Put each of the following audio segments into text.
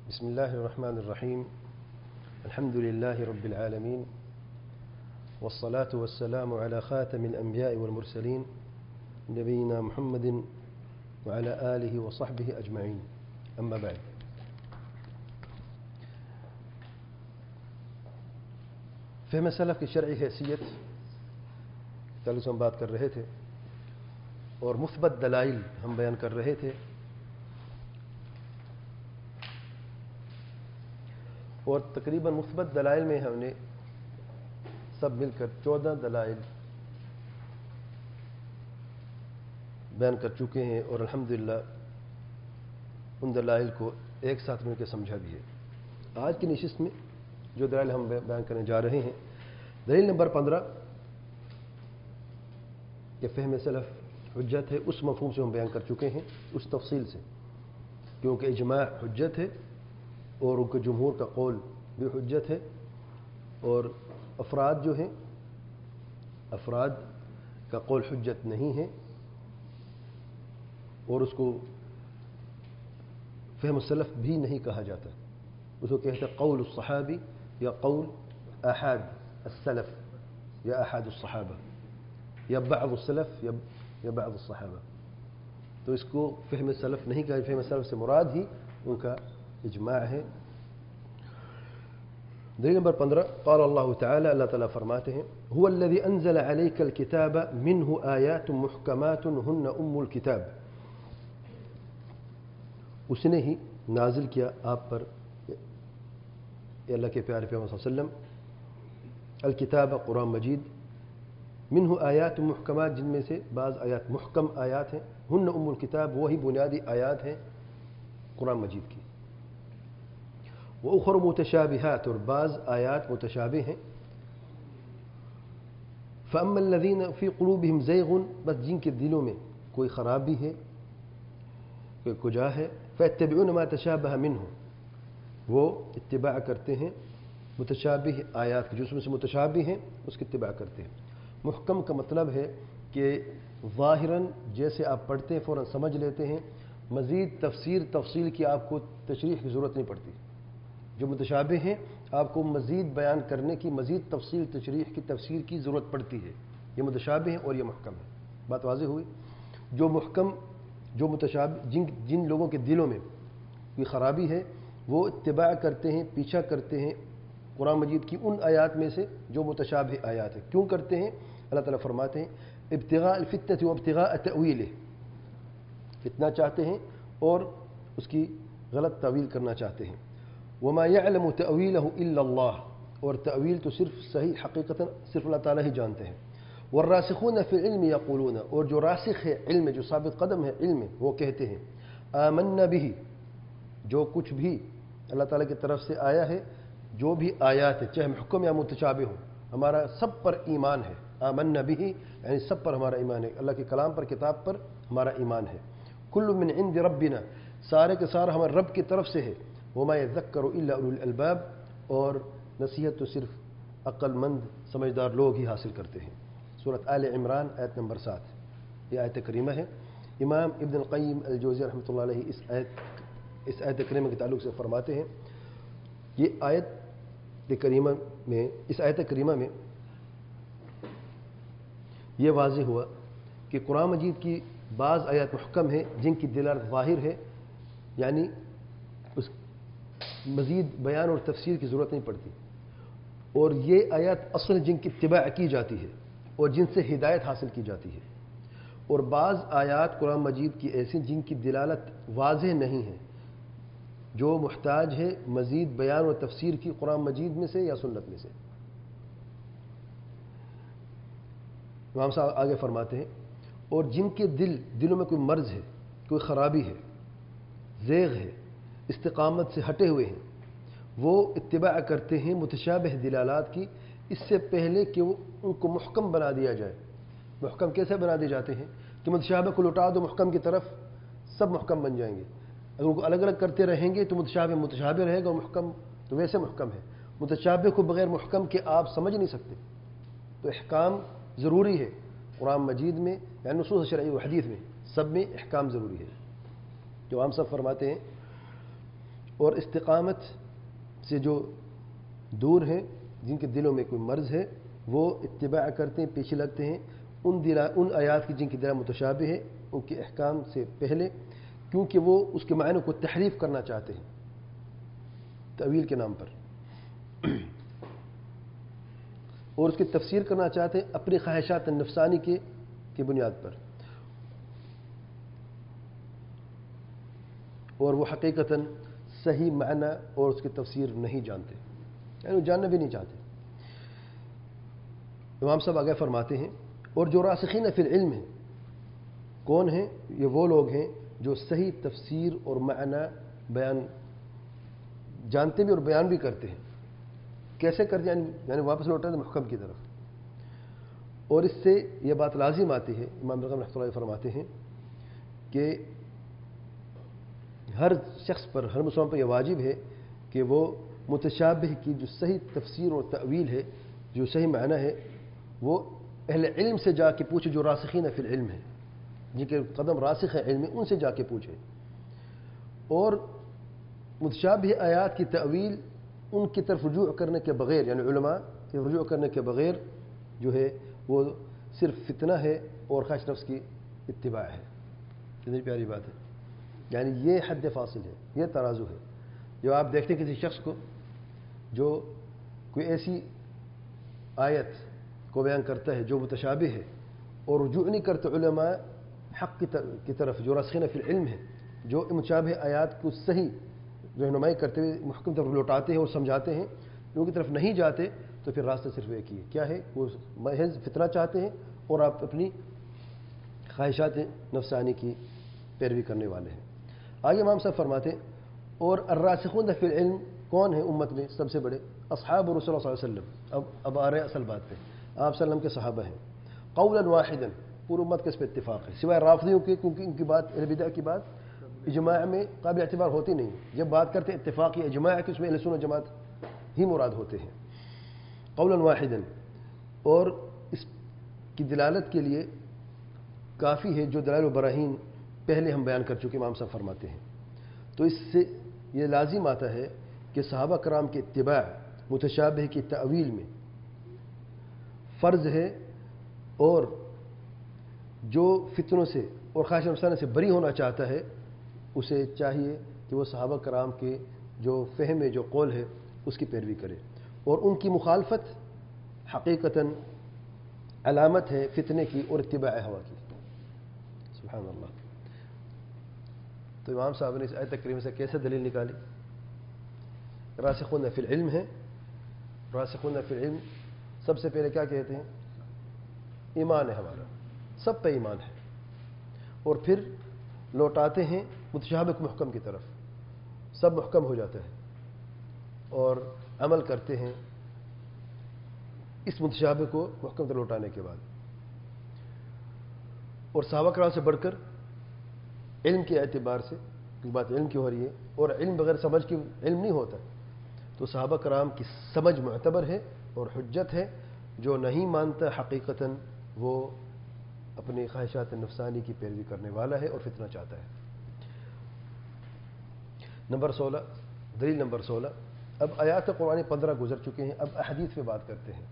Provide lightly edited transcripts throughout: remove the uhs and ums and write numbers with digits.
بسم الله الرحمن الرحيم. الحمد لله رب العالمين، والصلاة والسلام على خاتم الأنبياء والمرسلين نبينا محمد وعلى آله وصحبه أجمعين. أما بعد، فهم سلف کی شرعی حیثیت تعلق ہم بات کر رہے تھے اور مثبت دلائل ہم بیان کر رہے تھے، اور تقریباً مثبت دلائل میں ہم نے سب مل کر 14 دلائل بیان کر چکے ہیں، اور الحمدللہ ان دلائل کو ایک ساتھ مل کے سمجھا بھی ہے. آج کی نشست میں جو دلائل ہم بیان کرنے جا رہے ہیں، دلیل نمبر 15 کہ فہم سلف حجت ہے، اس مفہوم سے ہم بیان کر چکے ہیں، اس تفصیل سے، کیونکہ اجماع حجت ہے اور ان کے جمہور کا قول بھی حجت ہے، اور افراد جو ہیں افراد کا قول حجت نہیں ہے، اور اس کو فہم السلف بھی نہیں کہا جاتا. اس کو کہتے ہیں قول الصحابی یا قول احاد السلف یا احاد الصحابہ یا بعض السلف یا بعض الصحابہ. تو اس کو فہم السلف نہیں کہا. فہم السلف سے مراد ہی ان کا اجماع ہے. دلیل نمبر 15 قال اللہ تعالی، اللہ تعالیٰ فرماتے ہیں هو الذي انزل عليك الكتاب منه آيات محكمات هن ام الكتاب. اس نے ہی نازل کیا آپ پر، اللہ کے پیارے پیغمبر صلی اللہ علیہ وسلم، الکتاب قرآن مجید، منہ آیات محکمات، جن میں سے بعض آیات محکم آیات ہیں، ہن ام الکتاب، وہی بنیادی آیات ہیں قرآن مجید کی، وأخر متشابہات، اور بعض آیات متشابہ ہیں. فأما الذین فی قلوبہم زیغ، بس جن کے دلوں میں کوئی خرابی ہے، کوئی کجا ہے، فیتبعون ما تشابہ منہ، وہ اتباع کرتے ہیں متشابہ آیات کی، جو اس میں سے متشابہ ہیں اس کی اتباع کرتے ہیں. محکم کا مطلب ہے کہ ظاہراً جیسے آپ پڑھتے ہیں فوراً سمجھ لیتے ہیں، مزید تفصیل کی آپ کو تشریح کی ضرورت نہیں پڑتی. جو متشابہ ہیں آپ کو مزید بیان کرنے کی، مزید تفصیل تشریح کی، تفسیر کی ضرورت پڑتی ہے. یہ متشابہ ہیں اور یہ محکم ہے. بات واضح ہوئی. جو محکم، جو متشابہ، جن لوگوں کے دلوں میں کوئی خرابی ہے، وہ اتباع کرتے ہیں، پیچھا کرتے ہیں قرآن مجید کی ان آیات میں سے جو متشابہ آیات ہیں. کیوں کرتے ہیں؟ اللہ تعالیٰ فرماتے ہیں ابتغاء الفتنة وابتغاء تأویلہ، فتنہ چاہتے ہیں اور اس کی غلط تعویل کرنا چاہتے ہیں. وما يعلم تأویلہ الا اللہ، اور تعویل تو صرف صحیح حقیقتاً صرف اللہ تعالیٰ ہی جانتے ہیں. والراسخون فی العلم یقولون، اور جو راسخ ہے علم، جو ثابت قدم ہے علم، وہ کہتے ہیں آمنا به، جو کچھ بھی اللہ تعالیٰ کی طرف سے آیا ہے، جو بھی آیات ہے چاہے محکم یا متشابہ ہو، ہمارا سب پر ایمان ہے. آمنا به یعنی سب پر ہمارا ایمان ہے، اللہ کے کلام پر، کتاب پر ہمارا ایمان ہے. کل من عند ربنا، سارے کے سارے ہمارے رب کی طرف سے ہے. وما يذکر الا اولو الالباب، اور نصیحت تو صرف عقل مند سمجھدار لوگ ہی حاصل کرتے ہیں. سورۃ آل عمران آیت نمبر 7، یہ آیت کریمہ ہے. امام ابن القیم الجوزی رحمۃ اللہ علیہ اس آیت کریمہ کے تعلق سے فرماتے ہیں، یہ آیت کریمہ میں، اس آیت کریمہ میں یہ واضح ہوا کہ قرآن مجید کی بعض آیات محکم ہیں جن کی دلالت ظاہر ہے، یعنی اس مزید بیان اور تفسیر کی ضرورت نہیں پڑتی. اور یہ آیات اصل جن کی اتباع کی جاتی ہے اور جن سے ہدایت حاصل کی جاتی ہے. اور بعض آیات قرآن مجید کی ایسی جن کی دلالت واضح نہیں ہے، جو محتاج ہے مزید بیان اور تفسیر کی، قرآن مجید میں سے یا سنت میں سے. امام صاحب آگے فرماتے ہیں اور جن کے دلوں میں کوئی مرض ہے، کوئی خرابی ہے، زیغ ہے، استقامت سے ہٹے ہوئے ہیں، وہ اتباع کرتے ہیں متشابہ دلالات کی، اس سے پہلے کہ وہ ان کو محکم بنا دیا جائے. محکم کیسے بنا دیے جاتے ہیں کہ متشابہ کو لوٹا دو محکم کی طرف، سب محکم بن جائیں گے. اگر ان کو الگ الگ کرتے رہیں گے تو متشابہ رہے گا، محکم تو ویسے محکم ہے. متشابہ کو بغیر محکم کے آپ سمجھ نہیں سکتے. تو احکام ضروری ہے قرآن مجید میں، یعنی نصوص شرعی و حدیث میں، سب میں احکام ضروری ہے. جو ہم سب فرماتے ہیں اور استقامت سے جو دور ہیں، جن کے دلوں میں کوئی مرض ہے، وہ اتباع کرتے ہیں، پیچھے لگتے ہیں ان آیات کی جن کی دلائل متشابہ ہے، ان کے احکام سے پہلے، کیونکہ وہ اس کے معنی کو تحریف کرنا چاہتے ہیں تأویل کے نام پر، اور اس کی تفسیر کرنا چاہتے ہیں اپنی خواہشات نفسانی کی بنیاد پر، اور وہ حقیقتاً صحیح معنی اور اس کی تفسیر نہیں جانتے، یعنی جاننا بھی نہیں چاہتے۔ امام صاحب آگے فرماتے ہیں اور جو راسخین فی العلم ہیں کون ہیں؟ یہ وہ لوگ ہیں جو صحیح تفسیر اور معنی بیان جانتے بھی اور بیان بھی کرتے ہیں۔ کیسے کرتے ہیں؟ یعنی واپس لوٹتے ہیں محکم کی طرف، اور اس سے یہ بات لازم آتی ہے، امام رحمۃ اللہ علیہ فرماتے ہیں کہ ہر شخص پر، ہر مسلمان پر یہ واجب ہے کہ وہ متشابہ کی جو صحیح تفسیر اور تأویل ہے، جو صحیح معنی ہے، وہ اہل علم سے جا کے پوچھے، جو راسخین فی العلم ہے، جن کے قدم راسخ ہے علم میں، ان سے جا کے پوچھے، اور متشابہ آیات کی تأویل ان کی طرف رجوع کرنے کے بغیر، یعنی علماء کی رجوع کرنے کے بغیر جو ہے وہ صرف فتنہ ہے اور خواہش نفس کی اتباع ہے۔ کتنی پیاری بات ہے، یعنی یہ حد فاصل ہے، یہ ترازو ہے۔ جو آپ دیکھتے ہیں کسی شخص کو جو کوئی ایسی آیت کو بیان کرتا ہے جو متشابہ ہے اور رجوع نہیں کرتے علماء حق کی طرف، جو راسخین فی العلم ہے، جو متشابہ آیات کو صحیح رہنمائی کرتے ہوئے محکم طرف لوٹاتے ہیں اور سمجھاتے ہیں، ان کی طرف نہیں جاتے، تو پھر راستہ صرف ایک ہی ہے، کیا ہے؟ وہ محض فتنہ چاہتے ہیں اور آپ اپنی خواہشات نفسانی کی پیروی کرنے والے ہیں۔ آگے امام صاحب فرماتے ہیں اور الراسخون فی العلم کون ہیں امت میں سب سے بڑے؟ اصحاب رسول اللہ صلی اللہ علیہ وسلم۔ اب آ رہے ہیں اصل بات پہ، آپ صلی اللہ علیہ وسلم کے صحابہ ہیں، قولا واحدا، پوری امت کے اس پہ اتفاق ہے، سوائے رافضیوں کے، کیونکہ ان کی بات، اہل بدع کی بات اجماع میں قابل اعتبار ہوتی نہیں۔ جب بات کرتے ہیں اتفاقی اجماع کی، اس میں اہل سنت جماعت ہی مراد ہوتے ہیں، قولا واحدا۔ اور اس کی دلالت کے لیے کافی ہے جو دلائل و براہین پہلے ہم بیان کر چکے، امام صاحب فرماتے ہیں۔ تو اس سے یہ لازم آتا ہے کہ صحابہ کرام کی اتباع متشابہ کی تأویل میں فرض ہے، اور جو فتنوں سے اور خواہش نفسانہ سے بری ہونا چاہتا ہے اسے چاہیے کہ وہ صحابہ کرام کے جو فہم ہے، جو قول ہے، اس کی پیروی کرے، اور ان کی مخالفت حقیقتاً علامت ہے فتنے کی اور اتباع ہوا کی۔ سبحان اللہ۔ تو امام صاحب نے اس آیت کریمہ سے کیسے دلیل نکالی؟ راسخون فی العلم ہے، راسخون فی العلم سب سے پہلے کیا کہتے ہیں؟ ایمان ہے ہمارا، سب پہ ایمان ہے، اور پھر لوٹاتے ہیں متشابہ محکم کی طرف، سب محکم ہو جاتا ہے اور عمل کرتے ہیں اس متشابہ کو محکم تر لوٹانے کے بعد۔ اور صحابہ کرام سے بڑھ کر علم کے اعتبار سے، کیونکہ بات علم کی ہو رہی ہے، اور علم بغیر سمجھ کی علم نہیں ہوتا، تو صحابہ کرام کی سمجھ معتبر ہے اور حجت ہے۔ جو نہیں مانتا حقیقتاً وہ اپنی خواہشات نفسانی کی پیروی کرنے والا ہے اور فتنہ چاہتا ہے۔ نمبر 16، دلیل نمبر 16۔ اب آیات قرآن 15 گزر چکے ہیں، اب احادیث پہ بات کرتے ہیں۔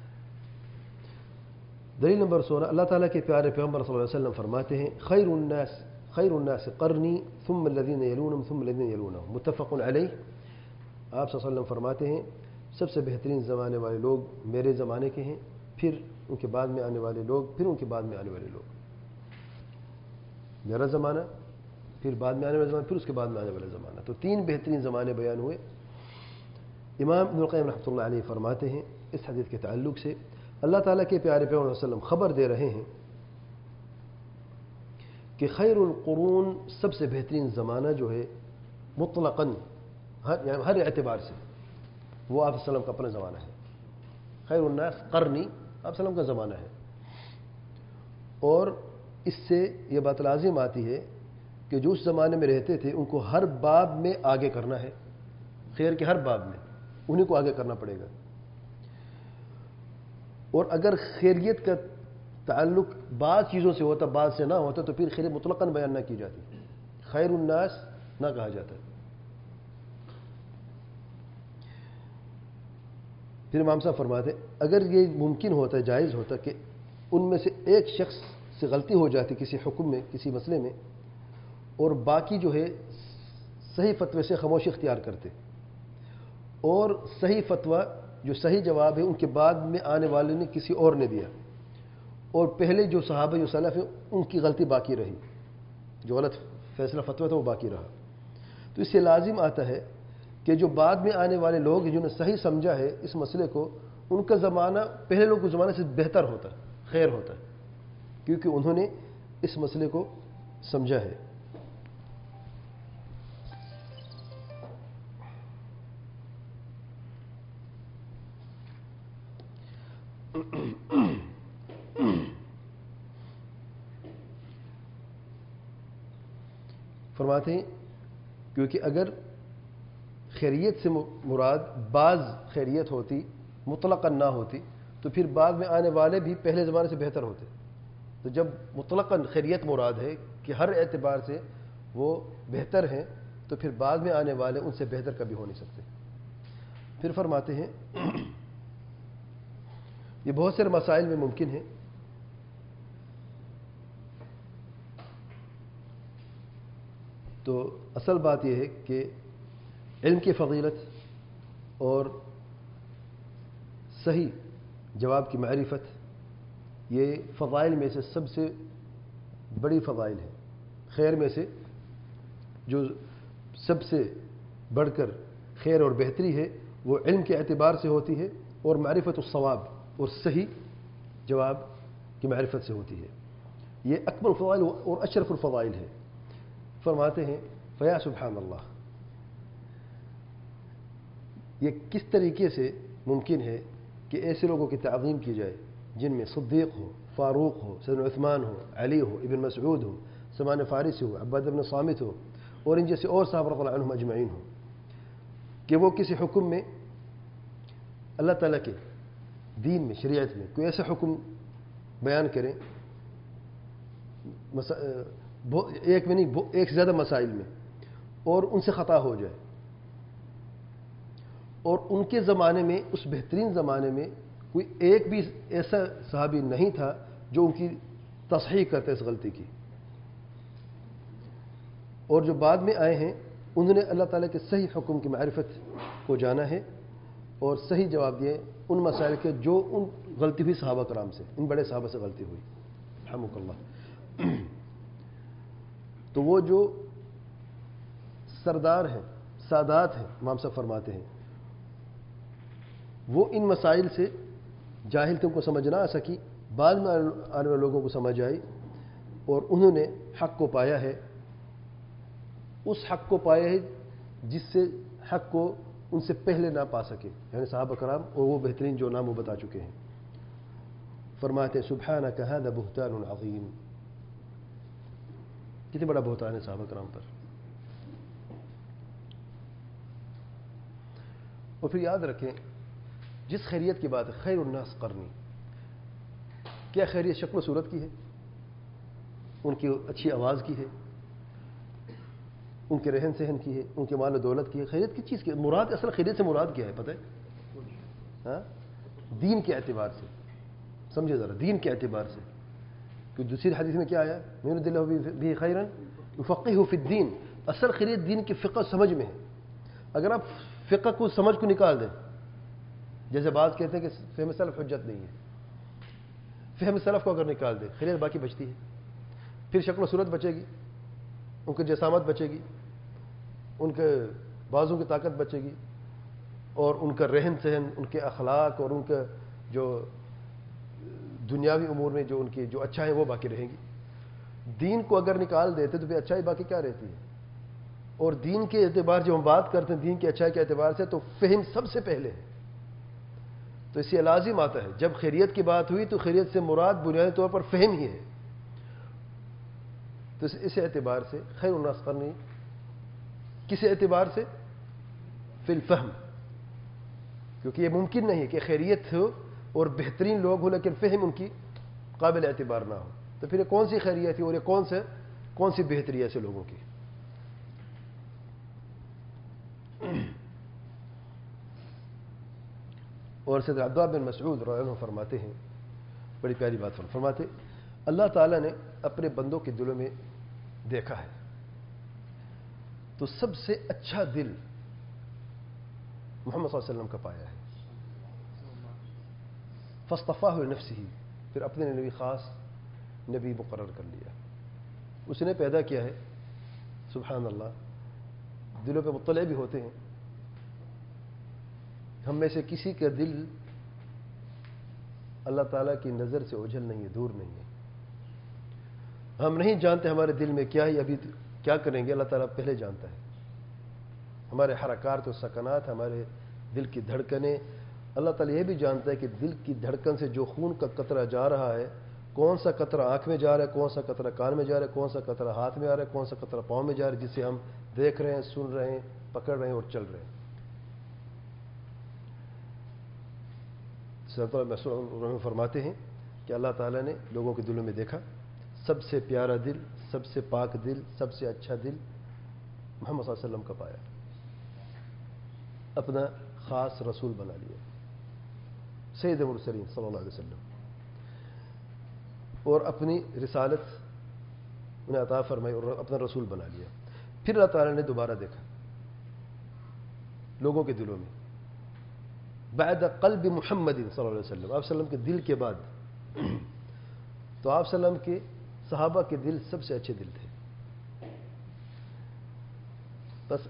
دلیل نمبر 16، اللہ تعالیٰ کے پیارے پیغمبر صلی اللہ علیہ وسلم فرماتے ہیں خیر الناس قرنی ثم الذین یلونہم ثم الذین یلونہم، متفق علیہ۔ آپ صلی اللہ علیہ وسلم فرماتے ہیں سب سے بہترین زمانے والے لوگ میرے زمانے کے ہیں، پھر ان کے بعد میں آنے والے لوگ، پھر ان کے بعد میں آنے والے لوگ۔ میرا زمانہ، پھر بعد میں آنے والا زمانہ، پھر اس کے بعد میں آنے والا زمانہ، تو 3 بہترین زمانے بیان ہوئے۔ امام ابن القیم رحمۃ اللہ علیہ فرماتے ہیں اس حدیث کے تعلق سے اللہ تعالیٰ کے پیارے پیغمبر صلی اللہ علیہ وسلم خبر دے رہے ہیں کہ خیر القرون، سب سے بہترین زمانہ جو ہے مطلقاً، یعنی ہر اعتبار سے، وہ آپ صلی اللہ علیہ وسلم کا اپنا زمانہ ہے۔ خیر الناس قرنی، آپ صلی اللہ علیہ وسلم کا زمانہ ہے، اور اس سے یہ بات لازم آتی ہے کہ جو اس زمانے میں رہتے تھے ان کو ہر باب میں آگے کرنا ہے، خیر کے ہر باب میں انہیں کو آگے کرنا پڑے گا، اور اگر خیریت کا تعلق بعض چیزوں سے ہوتا، بعض سے نہ ہوتا، تو پھر خیر مطلقاً بیان نہ کی جاتی، خیر الناس نہ کہا جاتا۔ پھر امام صاحب فرماتے اگر یہ ممکن ہوتا ہے، جائز ہوتا کہ ان میں سے ایک شخص سے غلطی ہو جاتی کسی حکم میں، کسی مسئلے میں، اور باقی جو ہے صحیح فتوے سے خاموشی اختیار کرتے، اور صحیح فتویٰ جو صحیح جواب ہے ان کے بعد میں آنے والے نے کسی اور نے دیا، اور پہلے جو صحابہ جو سلف ہیں ان کی غلطی باقی رہی، جو غلط فیصلہ فتویٰ تھا وہ باقی رہا، تو اس سے لازم آتا ہے کہ جو بعد میں آنے والے لوگ ہیں جنہوں نے صحیح سمجھا ہے اس مسئلے کو، ان کا زمانہ پہلے لوگوں کے زمانے سے بہتر ہوتا ہے، خیر ہوتا ہے، کیونکہ انہوں نے اس مسئلے کو سمجھا ہے۔ فرماتے ہیں کیونکہ اگر خیریت سے مراد بعض خیریت ہوتی، مطلقاً نہ ہوتی، تو پھر بعد میں آنے والے بھی پہلے زمانے سے بہتر ہوتے۔ تو جب مطلقاً خیریت مراد ہے کہ ہر اعتبار سے وہ بہتر ہیں، تو پھر بعد میں آنے والے ان سے بہتر کبھی ہو نہیں سکتے۔ پھر فرماتے ہیں یہ بہت سارے مسائل میں ممکن ہے، تو اصل بات یہ ہے کہ علم کی فضیلت اور صحیح جواب کی معرفت یہ فضائل میں سے سب سے بڑی فضائل ہے۔ خیر میں سے جو سب سے بڑھ کر خیر اور بہتری ہے وہ علم کے اعتبار سے ہوتی ہے، اور معرفت الصواب اور صحیح جواب کی معرفت سے ہوتی ہے۔ یہ اکبر الفضائل اور اشرف الفضائل ہے۔ فرماتے ہیں فیا سبحان اللہ، یہ کس طریقے سے ممکن ہے کہ ایسے لوگوں کی تعظیم کی جائے جن میں صدیق ہو، فاروق ہو، سیدنا عثمان ہو، علی ہو، ابن مسعود ہو، سلمان فارسی ہو، عباد بن صامت ہو، اور ان جیسے اور صحابہ رضی اللہ عنہم اجمعین ہو، کہ وہ کسی حکم میں اللہ تعالیٰ کے دین میں، شریعت میں کوئی ایسا حکم بیان کریں، ایک میں نہیں، ایک سے زیادہ مسائل میں، اور ان سے خطا ہو جائے، اور ان کے زمانے میں، اس بہترین زمانے میں کوئی ایک بھی ایسا صحابی نہیں تھا جو ان کی تصحیح کرتا اس غلطی کی، اور جو بعد میں آئے ہیں انہوں نے اللہ تعالیٰ کے صحیح حکم کی معرفت کو جانا ہے اور صحیح جواب دیے ان مسائل کے جو ان غلطی ہوئی صحابہ کرام سے، ان بڑے صحابہ سے غلطی ہوئی رحمک اللہ۔ تو وہ جو سردار ہیں، سادات ہیں، امام صاحب فرماتے ہیں، وہ ان مسائل سے جاہل تھے، ان کو سمجھ نہ آ سکی، بعد میں آنے والے لوگوں کو سمجھ آئی، اور انہوں نے حق کو پایا ہے، اس حق کو پایا ہے جس سے حق کو ان سے پہلے نہ پا سکے، یعنی صحابہ کرام اور وہ بہترین جو نام وہ بتا چکے ہیں۔ فرماتے ہیں سبحانک ھذا بہتان عظیم، کتنے بڑا بہتان ہے صحابہ کرام پر۔ اور پھر یاد رکھیں جس خیریت کی بات ہے، خیر الناس قرنی، کیا خیریت شکل و صورت کی ہے، ان کی اچھی آواز کی ہے، ان کے رہن سہن کی ہے، ان کے مال و دولت کی ہے، خیریت کس چیز کی مراد، اصل خیریت سے مراد کیا ہے پتہ ہے؟ ہاں، دین کے اعتبار سے سمجھے ذرا، دین کے اعتبار سے، کہ دوسری حدیث میں کیا آیا، من یرد اللہ بہ خیرا یفقہہ فی الدین، اصل خیریت دین کی فقہ سمجھ میں ہے۔ اگر آپ فقہ کو سمجھ کو نکال دیں، جیسے بعض کہتے ہیں کہ فہم سلف حجت نہیں ہے، فہم سلف کو اگر نکال دیں خیریت باقی بچتی ہے، پھر شکل و صورت بچے گی، ان کی جسامت بچے گی، ان کے بازو کی طاقت بچے گی، اور ان کا رہن سہن، ان کے اخلاق اور ان کا جو دنیاوی امور میں جو ان کی جو اچھا ہے وہ باقی رہیں گی۔ دین کو اگر نکال دیتے تو پھر اچھائی باقی کیا رہتی ہے؟ اور دین کے اعتبار جب ہم بات کرتے ہیں دین کی اچھائی کے اعتبار سے، تو فہم سب سے پہلے ہے۔ تو اس سے لازم آتا ہے جب خیریت کی بات ہوئی تو خیریت سے مراد بنیادی طور پر فہم ہی ہے۔ تو اس اعتبار سے خیر الناس قرنی، کس اعتبار سے؟ فی الفہم، کیونکہ یہ ممکن نہیں کہ خیریت ہو اور بہترین لوگ ہو لیکن فہم ان کی قابل اعتبار نہ ہو، تو پھر یہ کون سی خیریت ہے اور یہ کون سی بہتری ہے ایسے لوگوں کی؟ اور سید عبداللہ بن مسعود رضی اللہ عنہ فرماتے ہیں، بڑی پیاری بات فرماتے، اللہ تعالیٰ نے اپنے بندوں کے دلوں میں دیکھا ہے تو سب سے اچھا دل محمد صلی اللہ علیہ وسلم کا پایا ہے، فاصطفاہ لنفسہ، پھر اپنے نبی خاص نبی مقرر کر لیا، اس نے پیدا کیا ہے۔ سبحان اللہ، دلوں پہ مطلع بھی ہوتے ہیں، ہم میں سے کسی کا دل اللہ تعالیٰ کی نظر سے اوجھل نہیں ہے، دور نہیں ہے، ہم نہیں جانتے ہمارے دل میں کیا ہے، ابھی کیا کریں گے، اللہ تعالیٰ پہلے جانتا ہے، ہمارے حرکات و سکنات، ہمارے دل کی دھڑکنیں، اللہ تعالیٰ یہ بھی جانتا ہے کہ دل کی دھڑکن سے جو خون کا قطرہ جا رہا ہے، کون سا قطرہ آنکھ میں جا رہا ہے، کون سا قطرہ کان میں جا رہا ہے، کون سا قطرہ ہاتھ میں آ رہا ہے، کون سا قطرہ پاؤں میں جا رہا ہے، جسے ہم دیکھ رہے ہیں، سن رہے ہیں، پکڑ رہے ہیں اور چل رہے ہیں۔ سید مسعود فرماتے ہیں کہ اللہ تعالیٰ نے لوگوں کے دلوں میں دیکھا، سب سے پیارا دل، سب سے پاک دل، سب سے اچھا دل محمد صلی اللہ علیہ وسلم کا پایا، اپنا خاص رسول بنا لیا، سید مرسلین صلی اللہ علیہ وسلم، اور اپنی رسالت انہیں عطا فرمائی اور اپنا رسول بنا لیا۔ پھر اللہ تعالیٰ نے دوبارہ دیکھا لوگوں کے دلوں میں، بعد قلب محمد صلی اللہ علیہ وسلم، آپ وسلم کے دل کے بعد، تو آپ وسلم کے صحابہ کے دل سب سے اچھے دل تھے، بس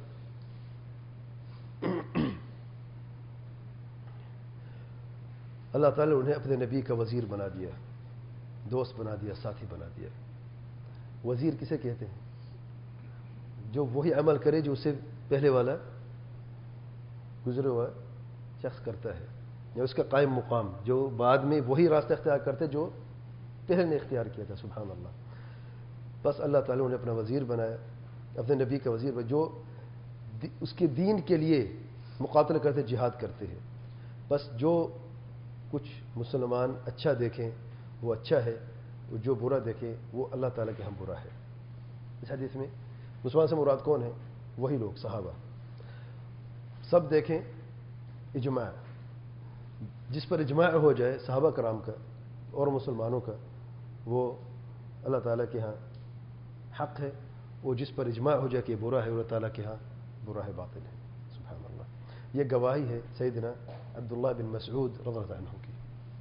اللہ تعالیٰ نے انہیں اپنے نبی کا وزیر بنا دیا، دوست بنا دیا، ساتھی بنا دیا۔ وزیر کسے کہتے ہیں؟ جو وہی عمل کرے جو اس سے پہلے والا گزرے ہوا شخص کرتا ہے، یا اس کا قائم مقام، جو بعد میں وہی راستہ اختیار کرتے جو پہلے نے اختیار کیا تھا۔ سبحان اللہ، بس اللہ تعالیٰ نے اپنا وزیر بنایا، اپنے نبی کا وزیر بنایا، جو اس کے دین کے لیے مقاتلہ کرتے، جہاد کرتے ہیں۔ بس جو کچھ مسلمان اچھا دیکھیں وہ اچھا ہے، جو برا دیکھیں وہ اللہ تعالیٰ کے ہم برا ہے۔ اس حدیث میں مسلمان سے مراد کون ہے؟ وہی لوگ، صحابہ۔ سب دیکھیں اجماع، جس پر اجماع ہو جائے صحابہ کرام کا اور مسلمانوں کا، وہ اللہ تعالیٰ کے ہاں حق ہے، وہ جس پر اجماع ہو جائے کہ برا ہے، اللہ تعالیٰ کے ہاں برا ہے، باطل ہے۔ سبحان اللہ، یہ گواہی ہے سیدنا عبداللہ بن مسعود رضی اللہ عنہ کی۔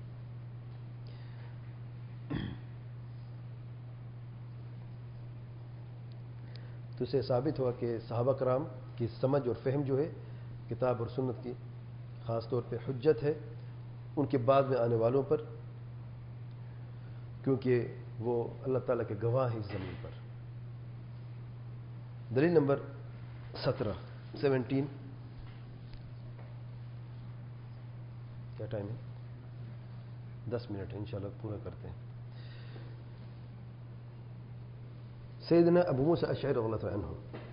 تو اسے ثابت ہوا کہ صحابہ کرام کی سمجھ اور فہم جو ہے کتاب اور سنت کی خاص طور پہ حجت ہے ان کے بعد میں آنے والوں پر، کیونکہ وہ اللہ تعالیٰ کے گواہ ہیں اس زمین پر۔ دلیل نمبر 17 کیا ٹائم ہے؟ 10 منٹ ہے، انشاءاللہ پورا کرتے ہیں۔ سیدنا ابو موسیٰ اشعری رضی اللہ عنہ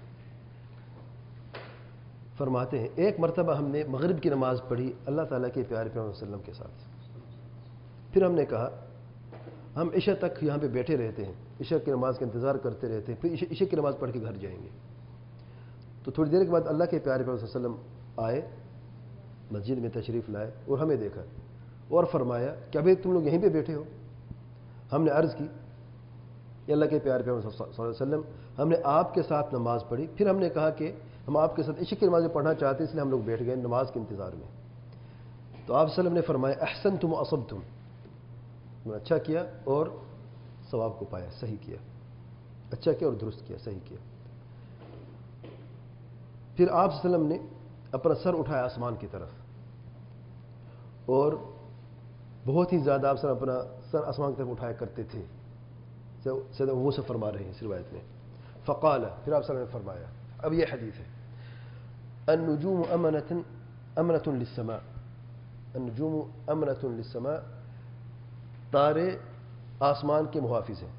فرماتے ہیں، ایک مرتبہ ہم نے مغرب کی نماز پڑھی اللہ تعالیٰ کے پیارے پیغمبر صلی اللہ علیہ وسلم کے ساتھ، پھر ہم نے کہا ہم عشاء تک یہاں پہ بیٹھے رہتے ہیں، عشاء کی نماز کا انتظار کرتے رہتے ہیں، پھر عشاء کی نماز پڑھ کے گھر جائیں گے۔ تو تھوڑی دیر کے بعد اللہ کے پیارے پیغمبر صلی اللہ علیہ وسلم آئے، مسجد میں تشریف لائے اور ہمیں دیکھا اور فرمایا کہ ابھی تم لوگ یہیں پہ بیٹھے ہو؟ ہم نے عرض کی کہ اللہ کے پیارے پیغمبر صلی اللہ علیہ وسلم ہم نے آپ کے ساتھ نماز پڑھی، پھر ہم نے کہا کہ ہم آپ کے ساتھ عشاء کی نماز میں پڑھنا چاہتے ہیں، اس لیے ہم لوگ بیٹھ گئے نماز کے انتظار میں۔ تو آپ صلی اللہ علیہ وسلم نے فرمایا احسنتم واصبتم، تم نے اچھا کیا اور ثواب کو پایا، صحیح کیا، اچھا کیا اور درست کیا، صحیح کیا۔ پھر آپ صلی اللہ علیہ وسلم نے اپنا سر اٹھایا آسمان کی طرف، اور بہت ہی زیادہ آپ صلی اللہ علیہ وسلم اپنا سر آسمان کی طرف اٹھایا کرتے تھے، سیدنا ابو موسیٰ فرما رہے ہیں اس روایت میں۔ فقال، پھر آپ صلی اللہ علیہ وسلم نے فرمایا، اب یہ حدیث ہے، النجوم امنۃ للسماء، النجوم امنۃ للسماء، تارے آسمان کے محافظ ہیں۔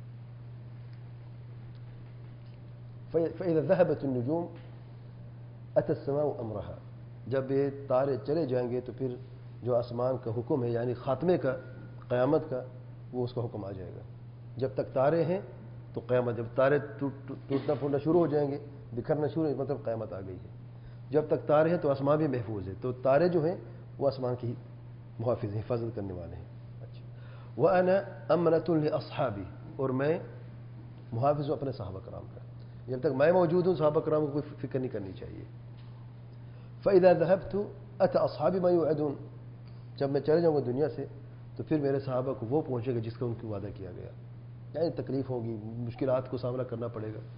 فإذا ذهبت النجوم أتى السماء أمرها، جب یہ تارے چلے جائیں گے تو پھر جو آسمان کا حکم ہے یعنی خاتمے کا، قیامت کا، وہ اس کا حکم آ جائے گا۔ جب تک تارے ہیں تو قیامت، جب تارے ٹوٹنا پھوٹنا شروع ہو جائیں گے، بکھرنا شروع، مطلب قیامت آ گئی ہے۔ جب تک تارے ہیں تو آسمان بھی محفوظ ہے، تو تارے جو ہیں وہ آسمان کی محافظ ہیں، حفاظت کرنے والے ہیں. اچھا. وَأَنَا أَمْنَةٌ لِأَصْحَابِي، اور میں محافظ ہوں اپنے صحابہ کرام کا. جب تک میں موجود ہوں صحابہ کرام کو کوئی فکر نہیں کرنی چاہیے. فَإِذَا ذَهَبْتُ أَتَى أَصْحَابِي مَا يُوعَدُونَ، جب میں چلے جاؤں گا دنیا سے تو پھر میرے صحابہ کو وہ پہنچے گا جس کا ان کو وعدہ کیا گیا. یعنی تکلیف ہوگی، مشکلات کو سامنا کرنا پڑے گا.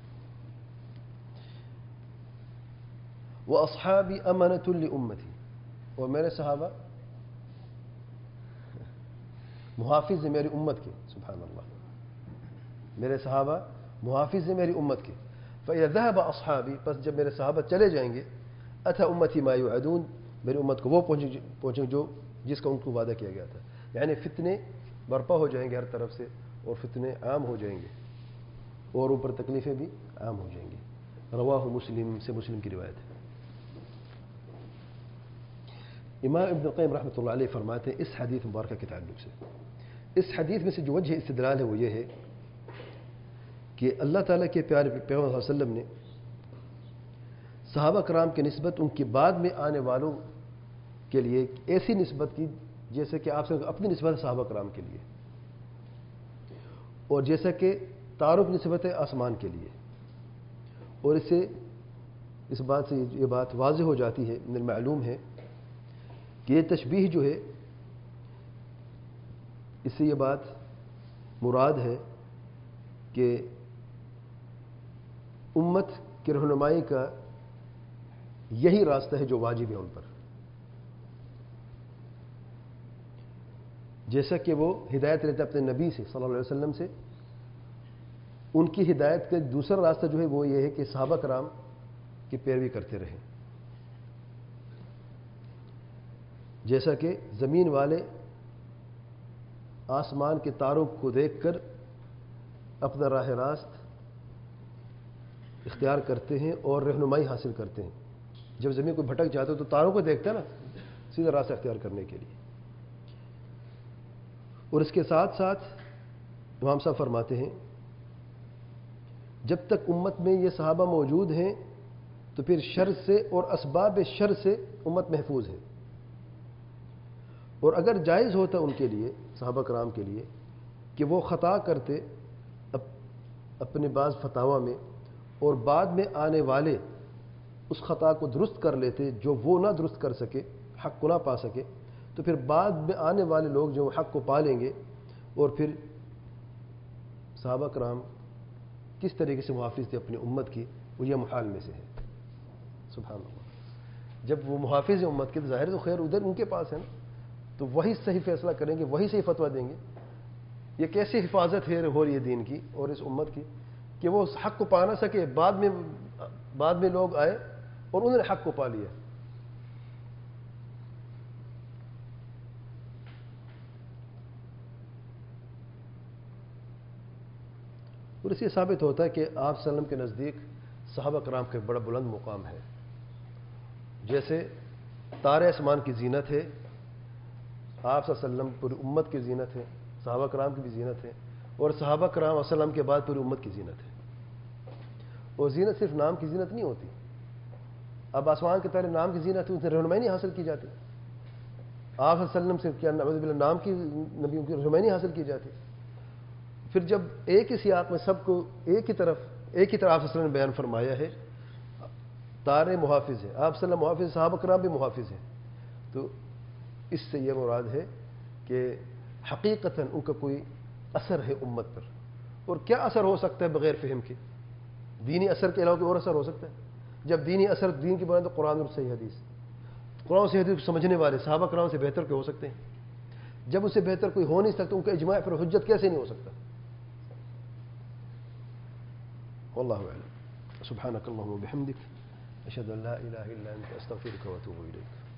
وَأَصْحَابِي أَمَنَةٌ لِأُمَّتِي، اور میرے صحابہ محافظ ہیں میری امت کے. سبحان اللہ، میرے صحابہ محافظ ہیں میری امت کے. فَإِذَا ذَهَبَ أَصْحَابِي، پس جب میرے صحابہ چلے جائیں گے، أَتَى أُمَّتِي مَا يُوعَدُونَ، میری امت کو وہ پہنچیں جو جس کا ان کو وعدہ کیا گیا تھا. یعنی فتنے برپا ہو جائیں گے ہر طرف سے، اور فتنے عام ہو جائیں گے، اور اوپر تکلیفیں بھی عام ہو جائیں گی. رواہ مسلم، سے مسلم کی روایت ہے. امام ابن القیم رحمۃ اللہ علیہ فرماتے ہیں اس حدیث مبارکہ کے تعلق سے، اس حدیث میں سے جو وجہ استدلال ہے وہ یہ ہے کہ اللہ تعالیٰ کے پیارے پیغمبر صلی اللہ علیہ وسلم نے صحابہ کرام کی نسبت ان کے بعد میں آنے والوں کے لیے ایسی نسبت کی جیسے کہ آپ سے اپنی نسبت صحابہ کرام کے لیے، اور جیسا کہ تعارف نسبت ہے آسمان کے لیے. اور اس بات سے یہ بات واضح ہو جاتی ہے، من المعلوم ہے کہ یہ تشبیہ جو ہے اس سے یہ بات مراد ہے کہ امت کی رہنمائی کا یہی راستہ ہے جو واجب ہے ان پر. جیسا کہ وہ ہدایت لیتے اپنے نبی سے صلی اللہ علیہ وسلم سے، ان کی ہدایت کا دوسرا راستہ جو ہے وہ یہ ہے کہ صحابہ کرام کی پیروی کرتے رہیں. جیسا کہ زمین والے آسمان کے تاروں کو دیکھ کر اپنا راہ راست اختیار کرتے ہیں اور رہنمائی حاصل کرتے ہیں. جب زمین کو بھٹک جاتے تو تاروں کو دیکھتے ہیں نا سیدھا راستہ اختیار کرنے کے لیے. اور اس کے ساتھ ساتھ امام صاحب فرماتے ہیں جب تک امت میں یہ صحابہ موجود ہیں تو پھر شر سے اور اسباب شر سے امت محفوظ ہے. اور اگر جائز ہوتا ان کے لیے صحابہ کرام کے لیے کہ وہ خطا کرتے اپنے بعض فتاوی میں اور بعد میں آنے والے اس خطا کو درست کر لیتے جو وہ نہ درست کر سکے، حق کو نہ پا سکے، تو پھر بعد میں آنے والے لوگ جو حق کو پا لیں گے اور پھر صحابہ کرام کس طریقے سے محافظ تھے اپنی امت کی، وہ یہ محال میں سے ہے. سبحان اللہ. جب وہ محافظ ہیں امت کے تو ظاہر تو خیر ادھر ان کے پاس ہے نا، تو وہی صحیح فیصلہ کریں گے، وہی صحیح فتویٰ دیں گے. یہ کیسی حفاظت ہے ہو رہی ہے دین کی اور اس امت کی کہ وہ اس حق کو پا نہ سکے، بعد میں لوگ آئے اور انہوں نے حق کو پا لیا. اور اس سے ثابت ہوتا ہے کہ آپ صلی اللہ علیہ وسلم کے نزدیک صحابہ کرام کا ایک بڑا بلند مقام ہے. جیسے تارے آسمان کی زینت ہے، آپ صلی اللہ علیہ وسلم پوری امت کی زینت ہے، صحابہ کرام کی بھی زینت ہے، اور صحابہ کرام علیہ وسلم کے بعد پوری امت کی زینت ہے. اور زینت صرف نام کی زینت نہیں ہوتی. اب آسمان کے تارے نام کی زینت ہے، اس نے رہنمائی نہیں حاصل کی جاتی. آپ صلی اللہ علیہ وسلم سے کیا نعوذ باللہ نام کی نبیوں کی رہنمائی نہیں حاصل کی جاتی. پھر جب ایک ہی سیاق میں سب کو ایک ہی طرف آپ صلی اللہ علیہ وسلم نے بیان فرمایا ہے تارے محافظ ہیں، آپ صلی اللہ محافظ، صحابہ کرام بھی محافظ ہیں، تو اس سے یہ مراد ہے کہ حقیقتاً ان کا کوئی اثر ہے امت پر. اور کیا اثر ہو سکتا ہے بغیر فہم کے؟ دینی اثر کے علاوہ کوئی اور اثر ہو سکتا ہے؟ جب دینی اثر دین کی بنائے تو قرآن اور صحیح حدیث، قرآن اور صحیح حدیث کو سمجھنے والے صحابہ کرام سے بہتر کے ہو سکتے ہیں؟ جب اس سے بہتر کوئی ہو نہیں سکتا ان کا اجماع پر حجت کیسے نہیں ہو سکتا؟ واللہ اعلم. سبحانک اللہم وبحمدک، اشہد ان لا الہ الا انت، استغفرک واتوب الیک.